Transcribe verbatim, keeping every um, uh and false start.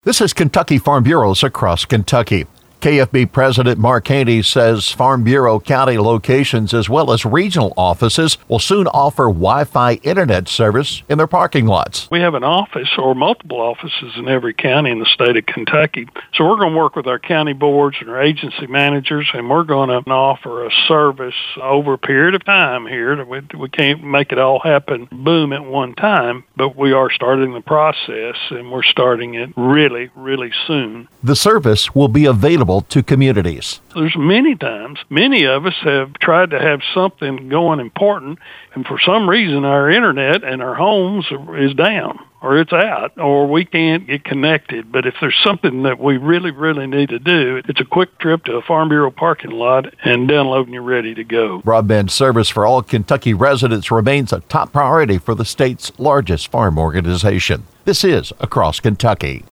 This is Kentucky Farm Bureaus across Kentucky. K F B President Mark Haney says Farm Bureau county locations as well as regional offices will soon offer Wi-Fi internet service in their parking lots. We have an office or multiple offices in every county in the state of Kentucky. So we're going to work with our county boards and our agency managers, and we're going to offer a service over a period of time here. We, we can't make it all happen, boom, at one time, but we are starting the process, and we're starting it really, really soon. The service will be available to communities. There's many times, many of us have tried to have something going important, and for some reason our internet and our homes is down, or it's out, or we can't get connected. But if there's something that we really, really need to do, it's a quick trip to a Farm Bureau parking lot and download and you're ready to go. Broadband service for all Kentucky residents remains a top priority for the state's largest farm organization. This is Across Kentucky.